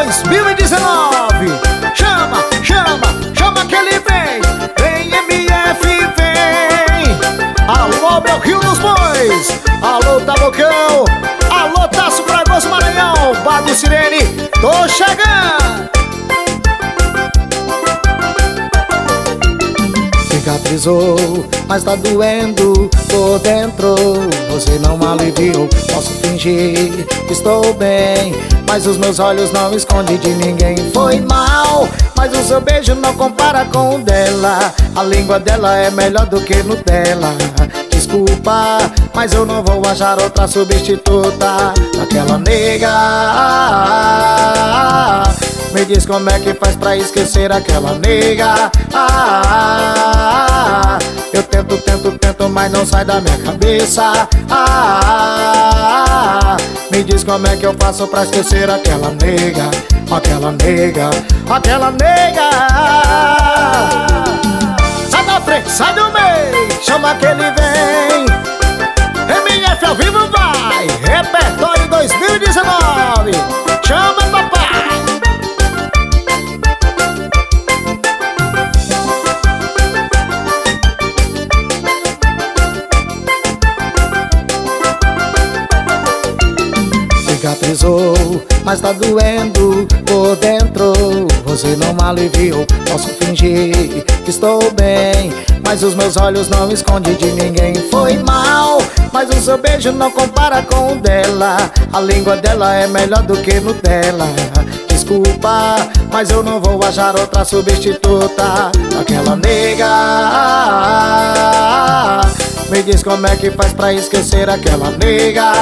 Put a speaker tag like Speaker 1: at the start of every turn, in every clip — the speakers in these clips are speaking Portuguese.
Speaker 1: 2019. Chama, chama, chama que ele vem. Vem MF, vem. Alô, meu Rio dos Bois. Alô, Tabocão. Alô, Taço Fragoso, Maranhão. Bago Sirene, tô chegando. Cicatrizou, mas tá doendo por dentro. Você não aliviou, posso fingir que estou bem, mas os meus olhos não escondem de ninguém. Foi mal, mas o seu beijo não compara com o dela. A língua dela é melhor do que Nutella. Desculpa, mas eu não vou achar outra substituta daquela nega. Me diz como é que faz pra esquecer aquela nega. Eu tento, mas não sai da minha cabeça. Me diz como é que eu faço pra esquecer aquela nega. Aquela nega, aquela nega. Sai da frente, sai do meio, chama que ele vem. MF ao vivo vai, repertório 2019. Chama papai. Cicatrizou, mas tá doendo por dentro. Você não me aliviou, posso fingir que estou bem, mas os meus olhos não escondem de ninguém. Foi mal, mas o seu beijo não compara com o dela. A língua dela é melhor do que Nutella. Desculpa, mas eu não vou achar outra substituta daquela nega. Me diz como é que faz pra esquecer aquela nega.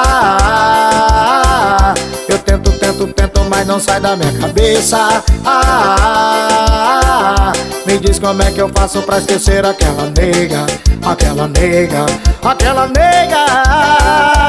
Speaker 1: Eu tento, mas não sai da minha cabeça. Me diz como é que eu faço pra esquecer aquela nega. Aquela nega, aquela nega.